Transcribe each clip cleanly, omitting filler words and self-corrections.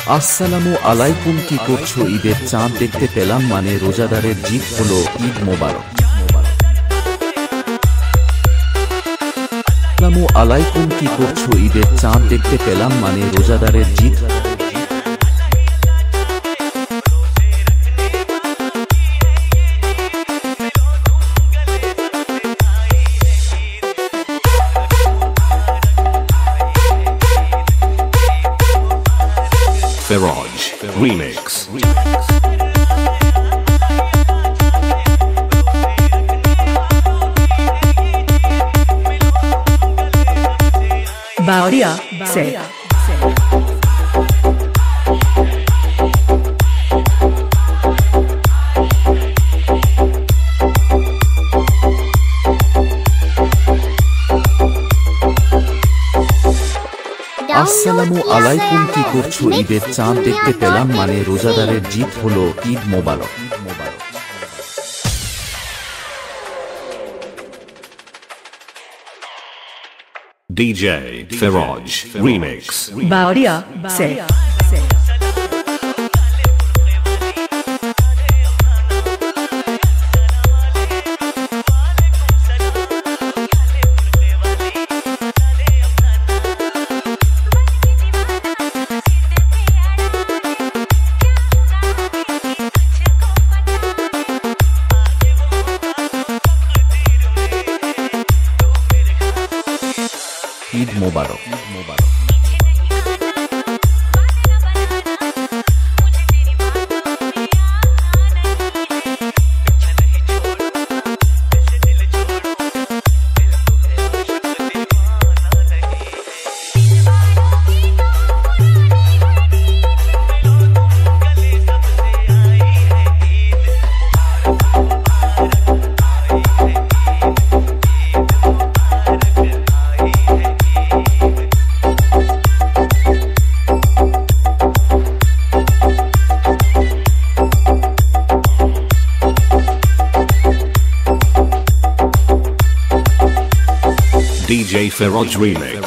আসসালামু আলাইকুম, কি করছো? ঈদের চাঁদ দেখতে পেলাম মানে রোজাদারের জিত হলো, ঈদ মোবারক। আসসালামু আলাইকুম, কি করছো? ঈদের চাঁদ দেখতে পেলাম মানে রোজাদারের জিত। Ferroj Remix. Baoria say. আসসালামু আলাইকুম, কি করছো? ঈদের চাঁদ দেখতে পেলাম মানে রোজাদারের জিত হলো, ঈদ মোবারক। DJ Ferroj Remix. Baoria say. Eid মোবারক। DJ Ferroj Remix.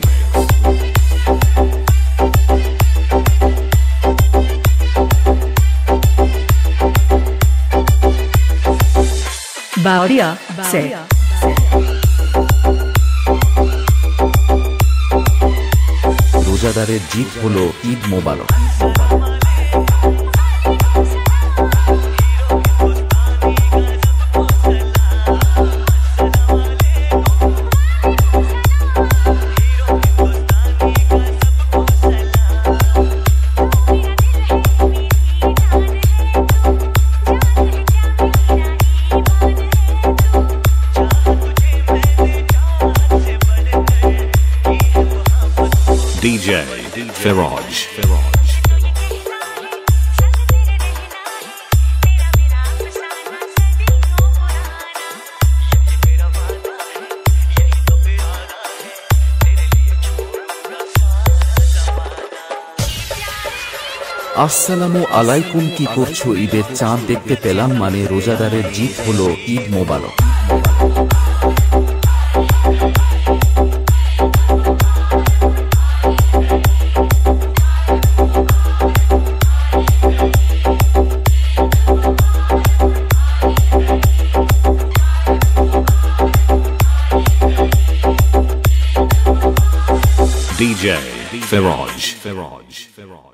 Baoria say. রোজাদারের জিত হলো, ঈদ মোবারক। DJ Ferroj. আসসালামু আলাইকুম, কি করছো? ঈদের চাঁদ দেখতে পেলাম মানে রোজাদারের জিত হলো, ঈদ মোবারক। DJ Ferroj.